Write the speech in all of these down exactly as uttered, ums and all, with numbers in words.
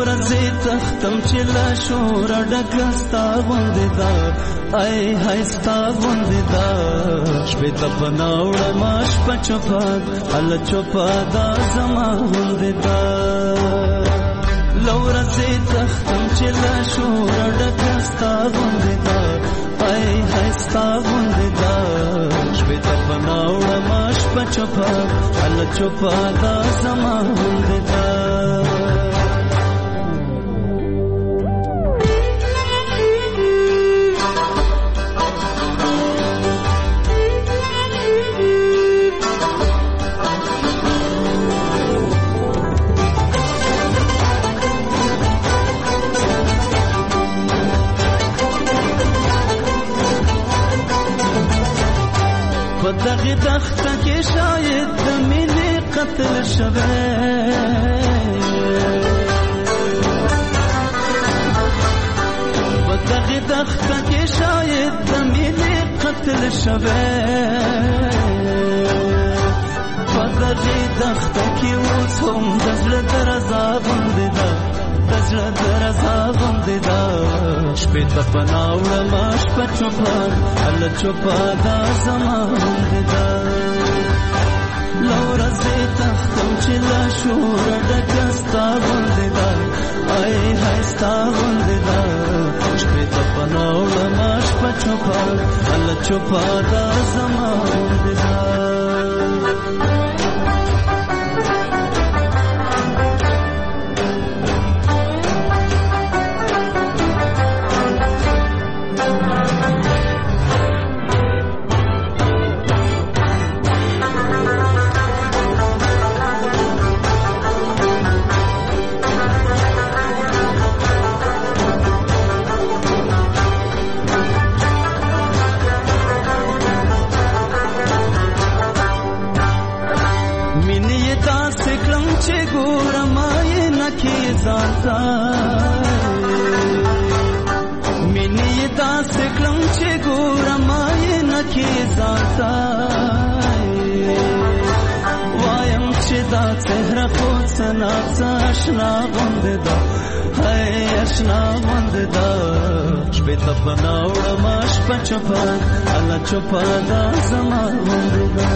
لورځي تختم چې لا شور ډکستا غوندې دا ای هاي ستا غوندې دا شپې ته پناوړه ماش پچپا ال چپا دا زما غوندې دا لورځي تختم چې لا شور ډکستا غوندې دا ای هاي ستا غوندې دا شپې ته پناوړه ماش پچپا ال چپا دا زما غوندې دا دغه دخته کې شاید د مینې قتل شوه په دغه دخته کې شاید د مینې قتل شوه په دغه دخته کې اوس هم د زړه درزا غوندې ده د زړه درزا غوندې ده شپې ته پناوړه ما شپه چوپه هله چوپه دا زما غوندې ده لورځې تختم چې لا شوره ډکه ستا غوندې ده ای هاي ستا غوندې ده شپې ته پناوړه ما شپه چوپه هله چوپه دا زما غوندې ده مینی دا سکلم چې ګورم یې نکي ځانتا وایم چې دا څهره خو سنا آشنا غوندې ده هاي آشنا غوندې ده شپې ته پناوړه ما شپه چوپه هله چوپه دا زما غوندې ده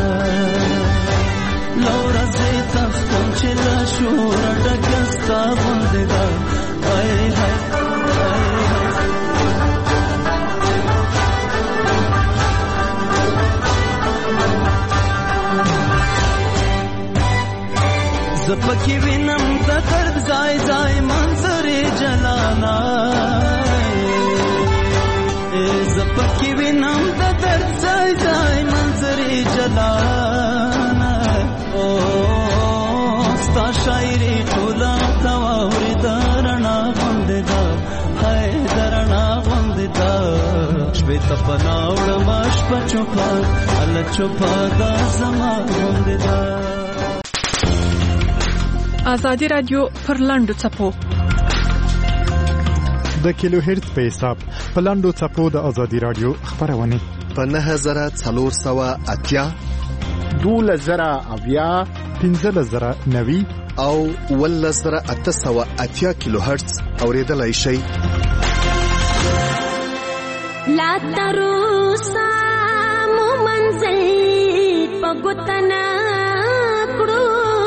لورځې تختم چې لا شوره ډکه ستا غوندې ده ای هاي زپکی وینم د درد ځای ځای منظرې جلانا زپکی وینم د درد ځای ځای منظرې جلانا او ستا شاعري ټوله تواورې درنا غوندې ده هاي درنا غوندې ده شپې ته پناوړه ما شپه چوپه هله چوپه دا زما غوندې ده آزادی رادیو پر لاندو چپو د کیلو هرتز په حساب په لاندو چپو د آزادی رادیو خبرونه په نه زره څلور سوه اتیا دوله زره اویا پنځه زره نوي او ول زره اته سوه اتیا کیلو هرتز اوریدلای شي لا تروسا مو منزل پګوتنا کړو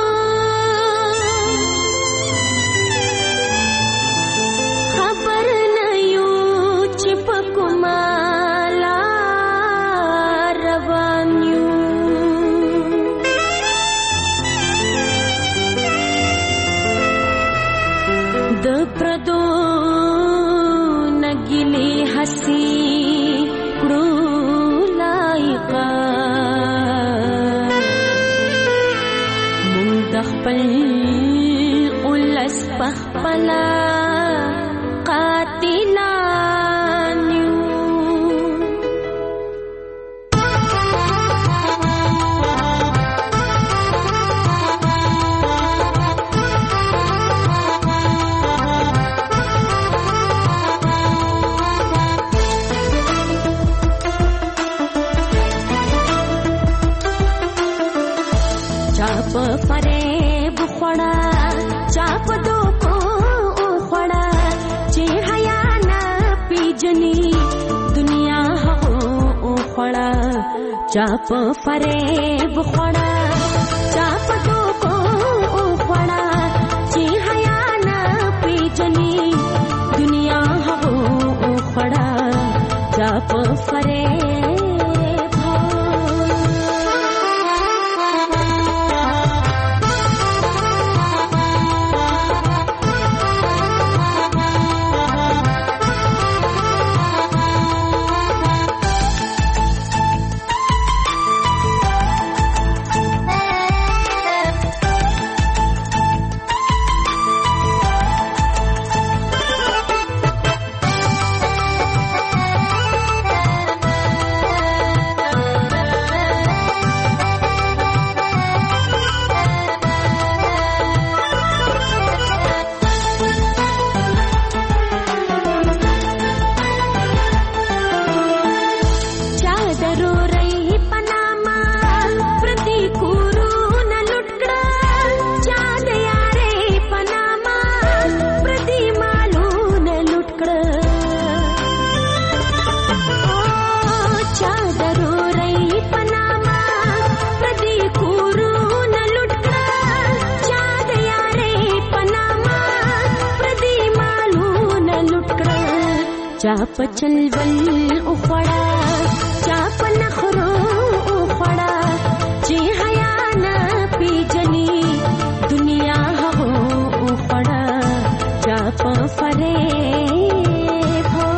خبر نه یو چې پکمالا روان یو د پردو نګلی حسی کړو لایقا مونږ د خپل ولس پخپلا قاتلان یو چاپ فریب خوڑا چاپ دو کو چا په فریب خوړه چا په دوکو خوړه چې حیا نه پیژني دنیا هغو خوړه چا په فریب چاپ چلول اخوڑا چاپ نخرو اخوڑا چی حیا نا پیجنی دنیا ہو اخوڑا چاپ فریب ہو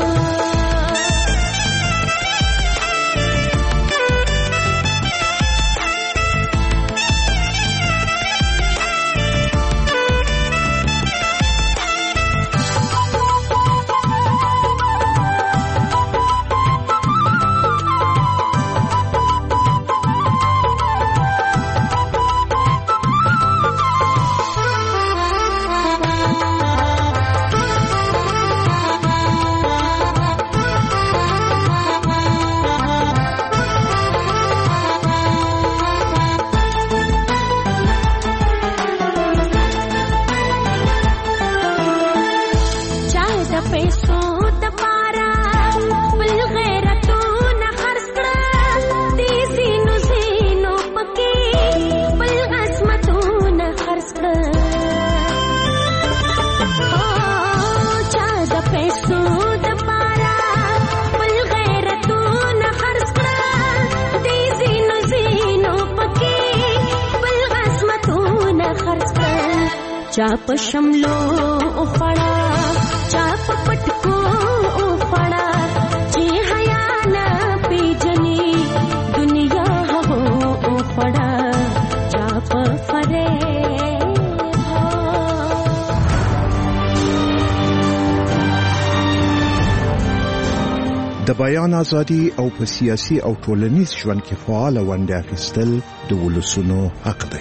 چاپ شملو اخڑا چاپ پٹکو اخڑا چی حیا نا پیجنی دنیا ہو اخڑا چاپ فریب ہو د بیان ازادي او په سیاسي او ټولنیز ژوند کې فعال ونډه اخیستل د ولسونو حق دی.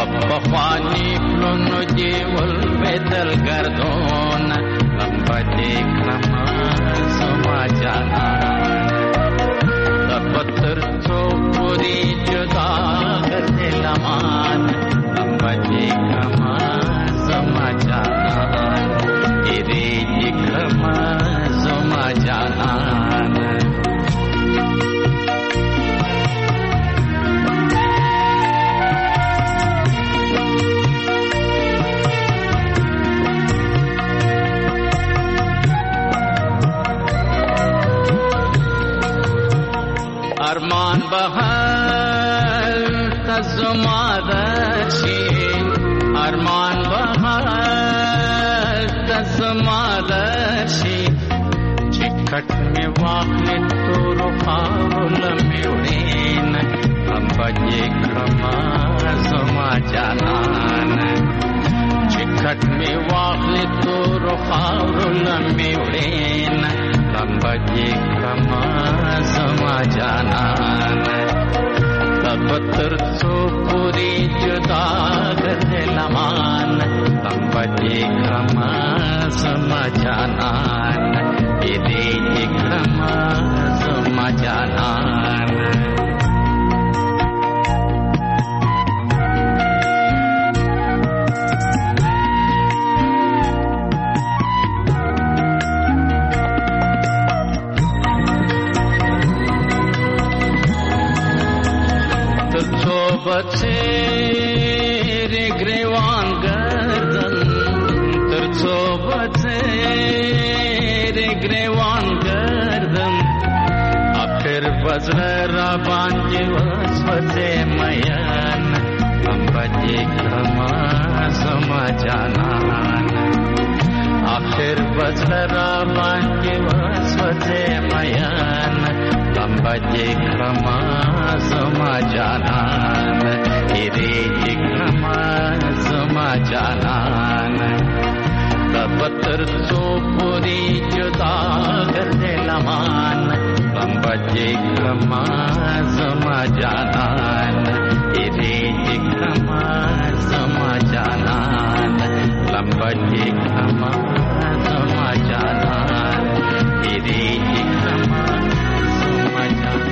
پخوانی پلونو جیول بدل گردون لمبا دیکھرم زما جانان دفتر تو پوری جدا کرتے لمان لمبا دیکھرم زما جانان ایرے دیکھرم زما جانان ارمان بهر تزمادشی ارمان بهر تزمادشی چکٹ میں واقع تو رخاول میورین ہم بجے کرما زما جانان چکٹ میں واقع تو رخاول میورین ہم بجے کرما زما جانان دفتر تو پوری جدا کرتے لمان ہم بجے کرما زما جانان ایدے کرما زما جانان تیرے گریوان گردن تر صوبت تیرے گریوان گردن آخر وزر رابان جی وسوت میان ہم بجے کرما زما جانان آخر وزر رابان جی وسوت میان ہم بجے کرما زما جانان ایرے کرما زما جانان دفتر تو پوری جدا کرتے لمان ہم بجے کرما زما جانان ایرے کرما زما جانان ہم بجے کرما زما جانان ایرے کرما زما جانان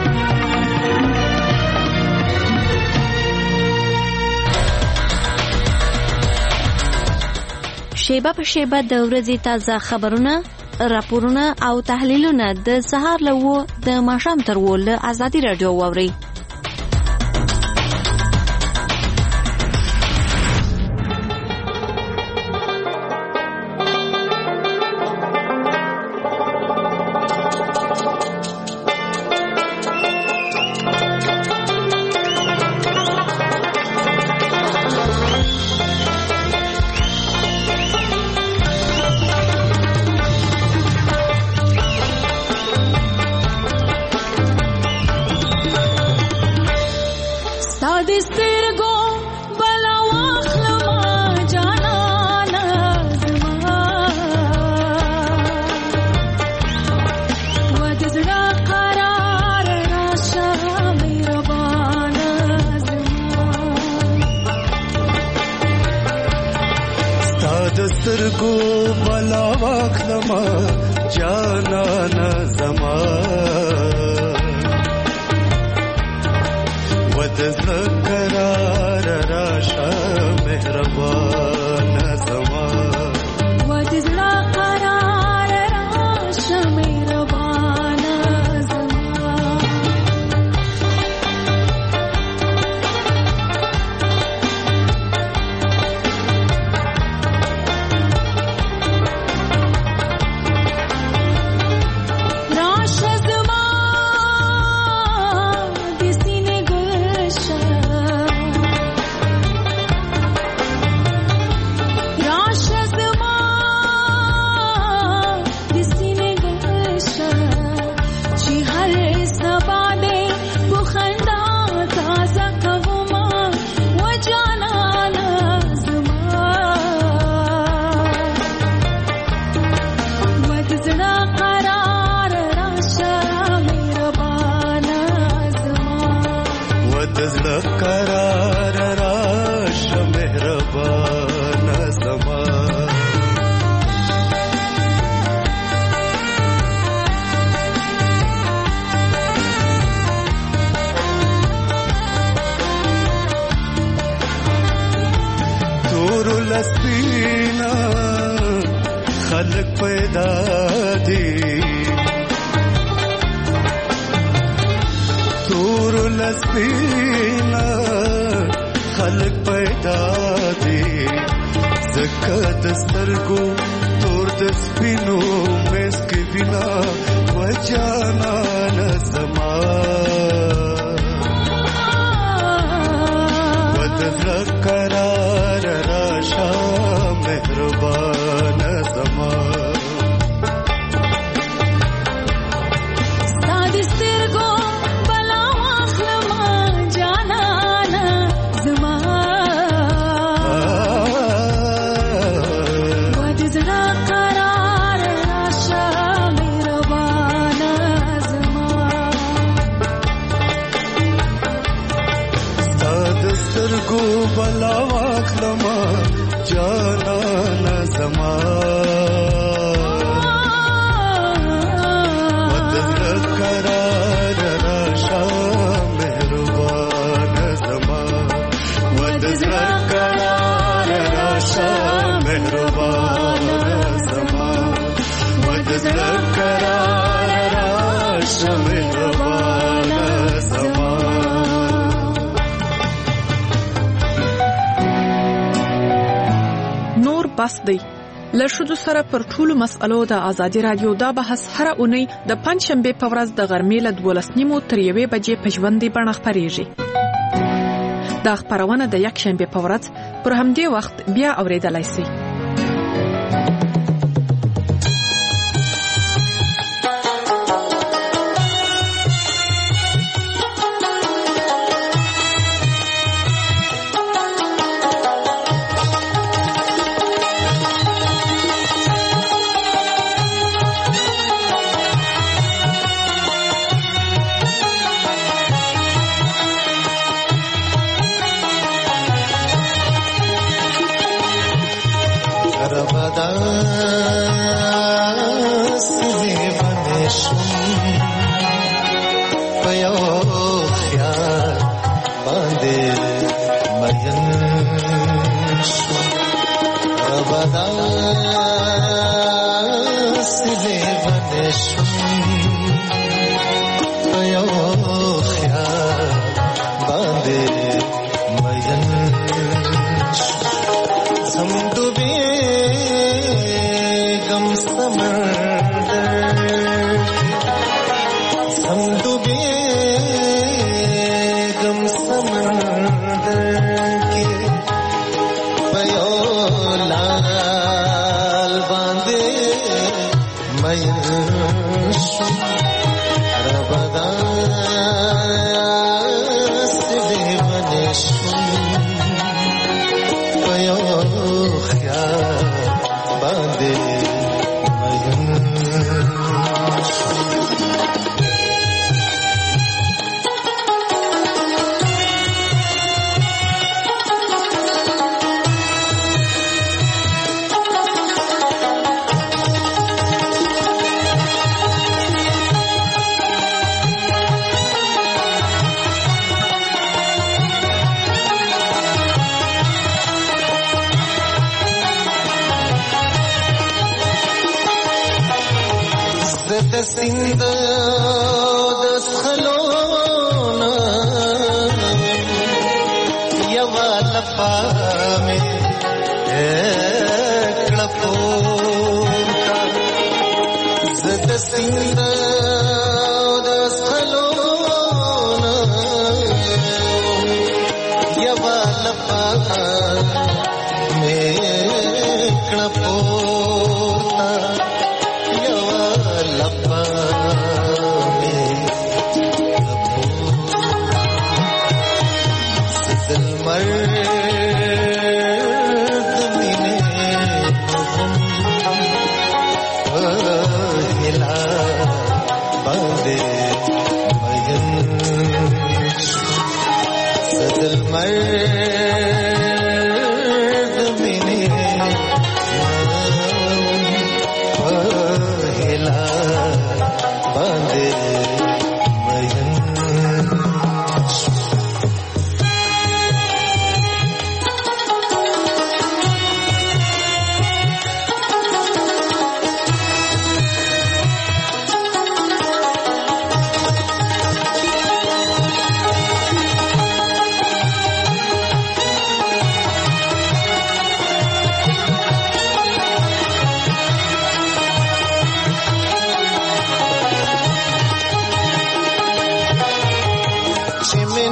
شیبه په شیبه د ورځې تازه خبرونه، راپورونه او تحلیلونه د سهار له اوه د ماښام تر اوه له ازادي راډیو واورئ. خلق پیدا دي تور لسپینا خلق پیدا دي زکه دسترګو تور د سپینو مس کې بنا وجانا نظما ودر قرار راشا مهربان زما بلا واخلما جانا نظما ودر قرار راشا مهربان زما ودر قرار راشا مهربان زما ودر قرار راشا مهربان زما بس دی له ښځو سره پر ټولو مسألو د ازادي رادیو دا بحث هره اونۍ د پنځشنبه په ورځ د غرمې له دولس نیمو تر یوې بجې په ژوندۍ بڼه خپرېږي. دا خپرونه د یکشنبه په ورځ پر همدې وخت بیا اورېدلای شئ.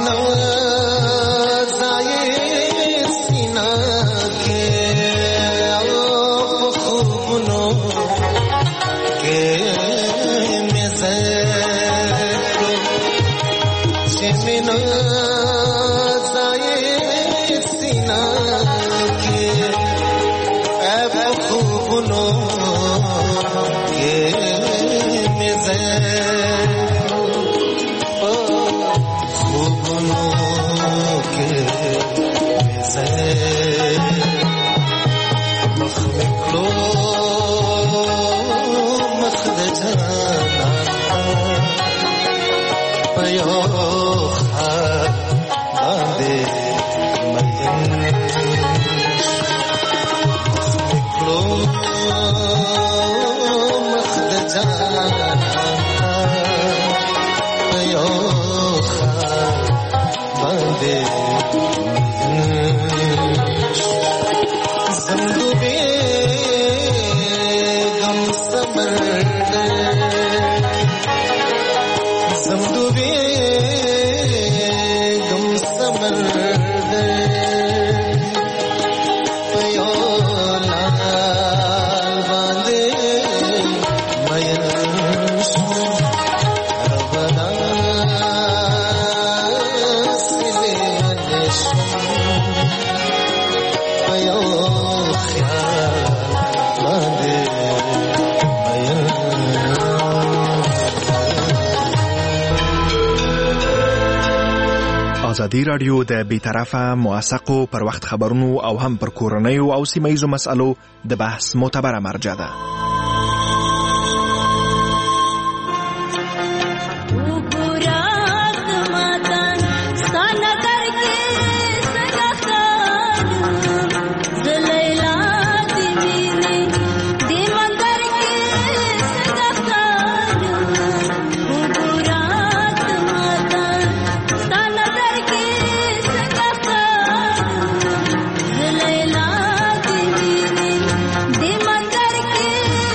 ازادي راډیو د بیطرفه موثقو پر وخت خبرونو او هم پر کورنیو او سیمه‌ییزو مسألو د بحث معتبره مرجع ده. Dimandar ke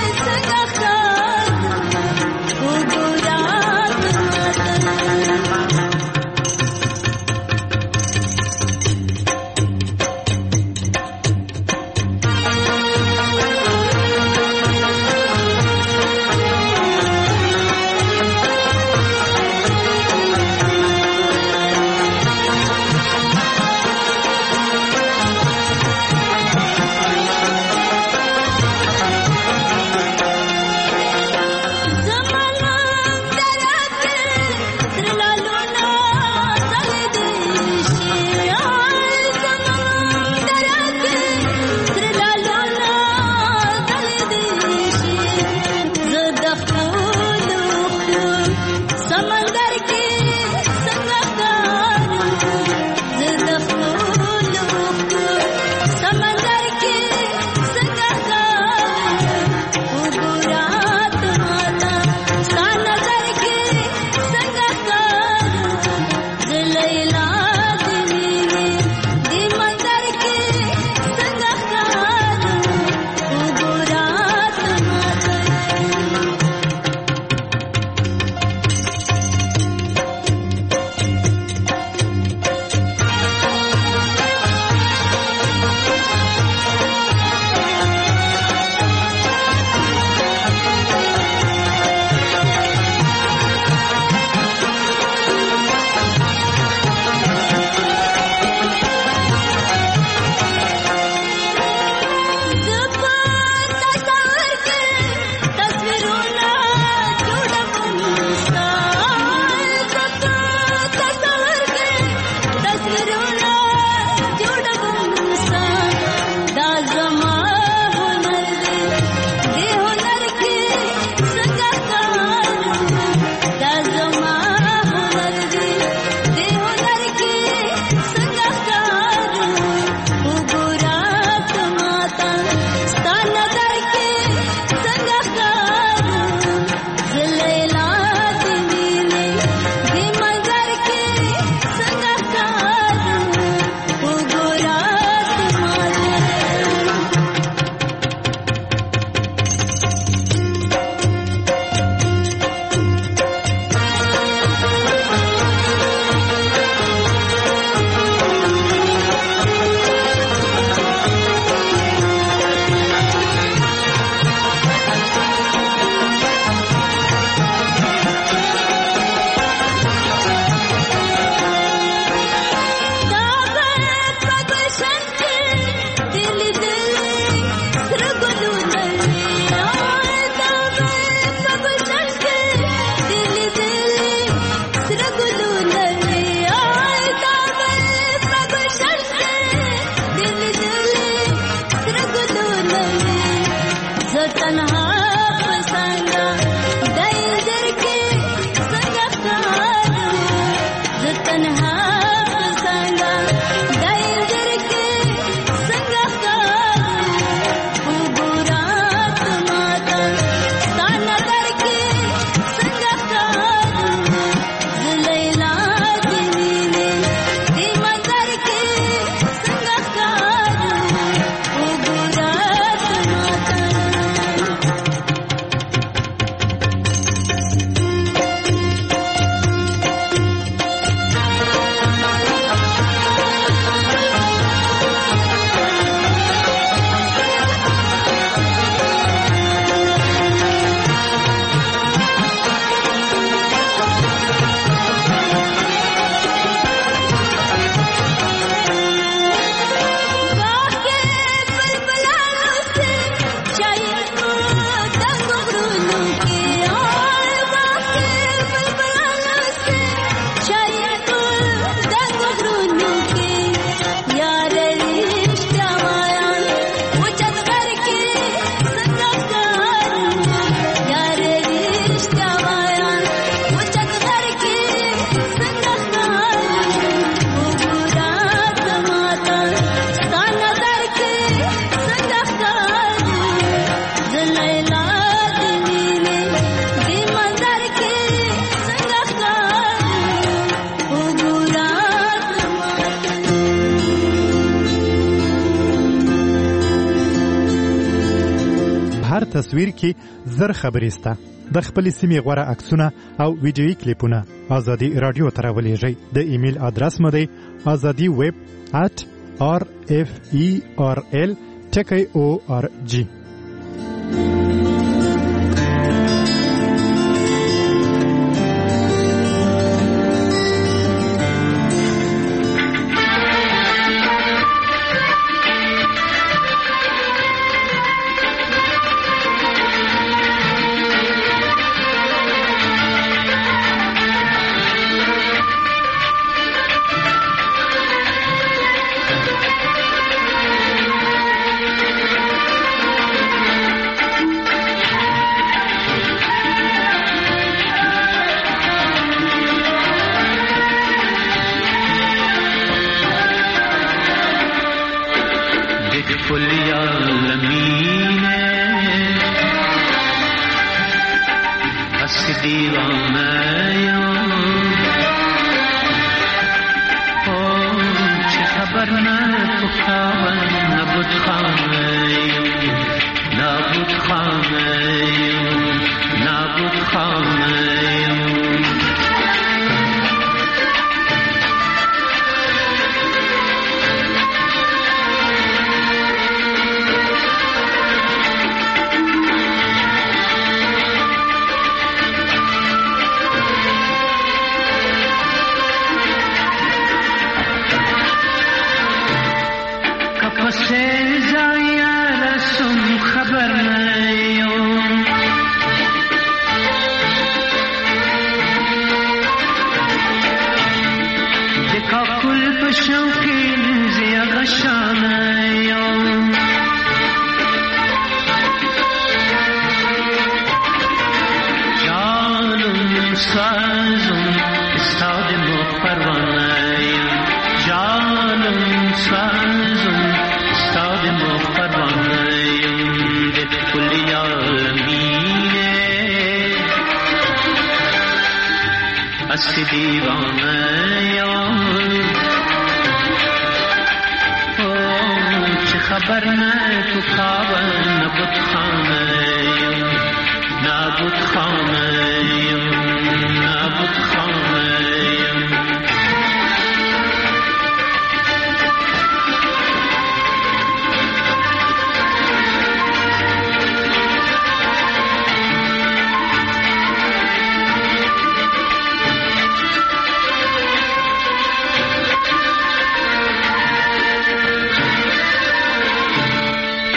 تصویر کې زر خبرې سته. د خپل سیمې غوړه عکسونه او ویډیويي کلیپونه ازادي رادیو ته راولېږئ. د ایمیل ادرس مو دی azadi web at r f e r l ټکی او ار جی.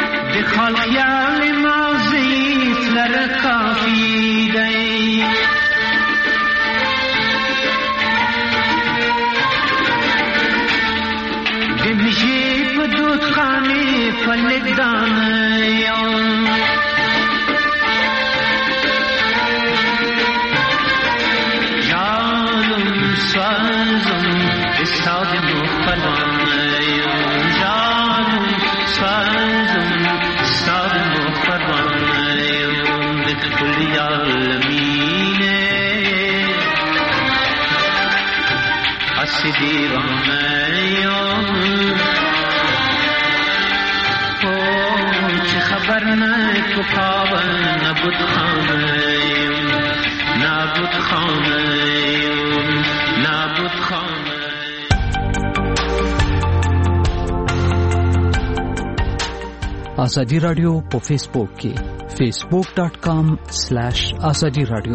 خیال ماضی فلر کافی دی سوزم استاد مخبرانم جانم سوزم استاد مخبرانم لكل عالمینه اسیدی رامیم چه خبر نکو پاون نبود خانیم نبود خانیم نبود خانیم. آزادی رادیو په فیسبوک کې facebook dot com slash azadi radio.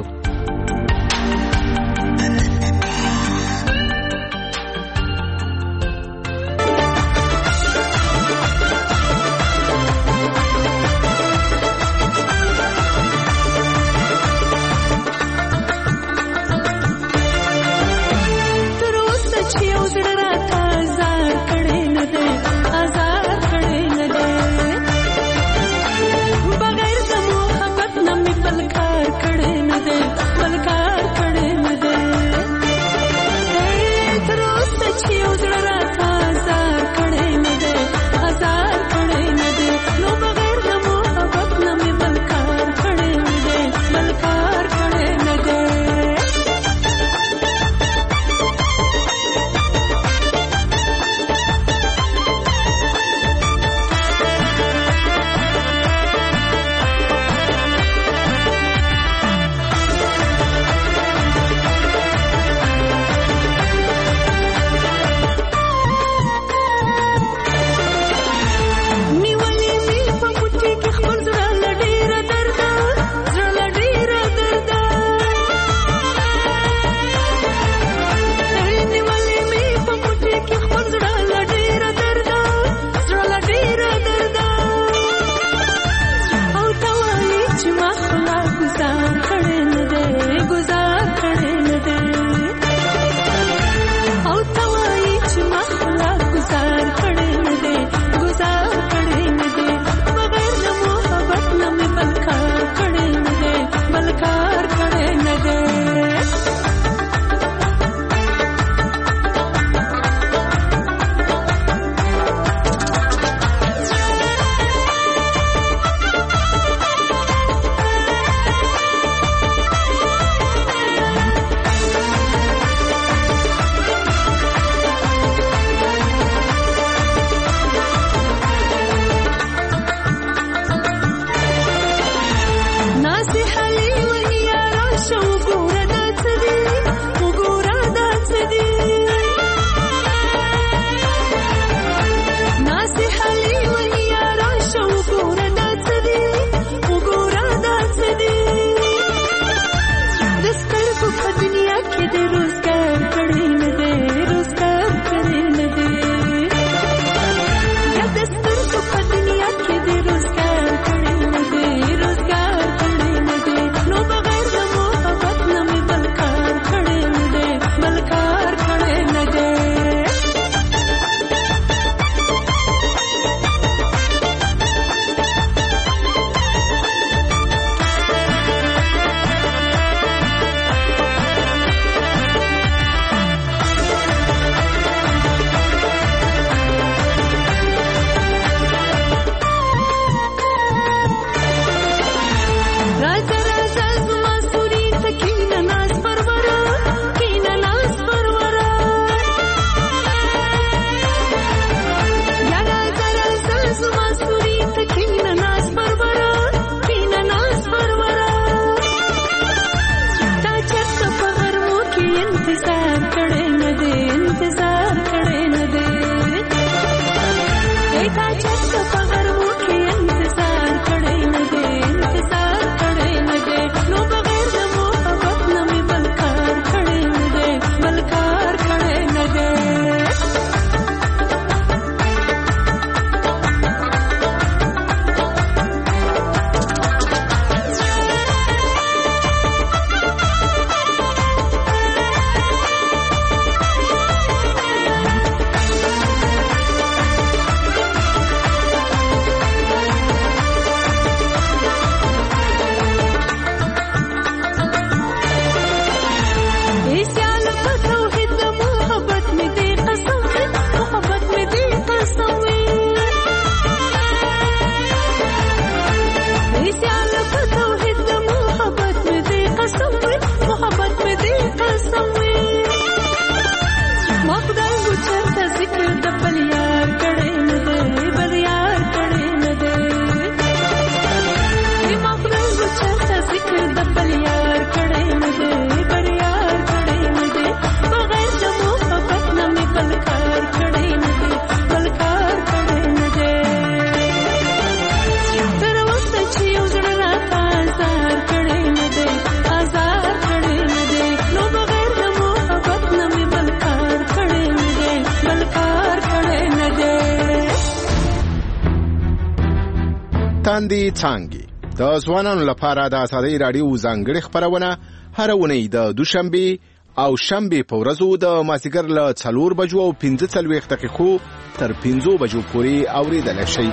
لاندې څانګې د ځوانانو لپاره د آزادۍ راډیو ځانګړې خپرونه هر اونۍ د دوشنبه او شنبه په ورځو د مازیګر له څلور بجو او پنځه څلوېښت دقیقو تر پنځو بجو پورې اورېدلی شئ.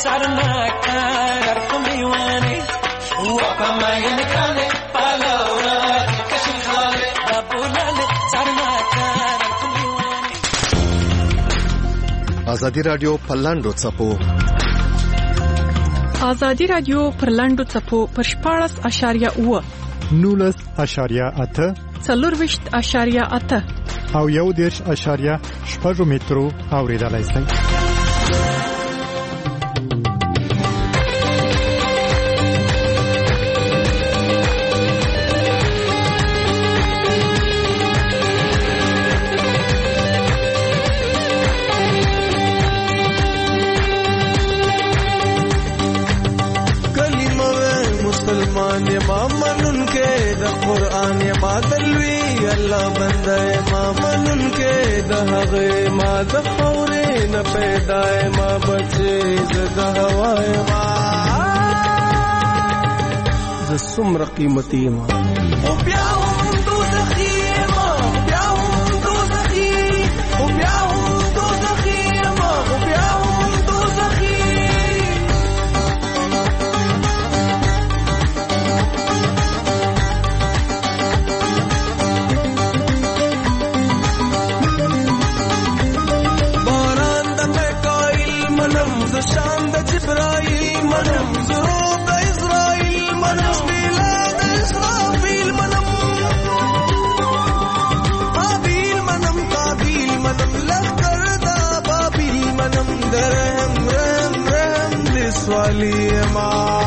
سرناکار کومیوانه و پماین کانه پالاورا کشن خاله بولاله سرناکار کومیوانه. ازادي رادیو پلاندو چپو ازادي رادیو پر لاندو چپو پر شپاړس اشاریه اوه نولس اشاریه اته څلورویشت اشاریه اته او یو دېرش اشاریه شپږ مترو اوریدلای شئ. مسلمان ما منن کے دا قرآن ما دلوی اللہ بندہ ما منن کے دا حغی ما دا خورے نا پیدا ما بچے دا ہوائے ما دا سمر قیمتی ما او بیاہم دو زخی ما او بیاہم دو زخی او بیاہم دو زخی ما او بیاہم دو زخی شام د جبرائیل منم ضروب د اسرائیل منم میلاد اسرافیل منم قابیل منم قابیل منم لخر دا بابیل منم درهم رحم رحم دسوالی ما